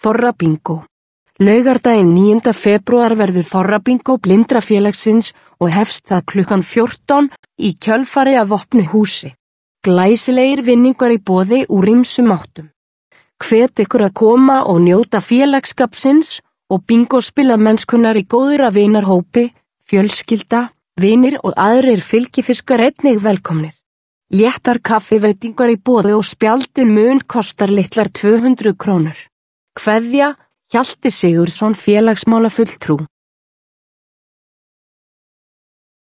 Þorrabingó. Laugardaginn 9. febrúar verður Þorrabingó Blindrafélagsins og hefst það klukkan 14 í kjölfari af opnu húsi. Glæsilegir vinningar í boði úr ýmsum áttum. Hvet ykkur að koma og njóta félagsskapsins og bingóspilamennskunnar í góðra vinarhópi, fjölskylda, vinir og aðrir fylgifiskar einnig velkomnir. Léttar kaffiveitingar í boði og spjaldið mun kostar litlar 200 krónur. Kveðja, Hjalti Sigurðsson félagsmálafulltrú.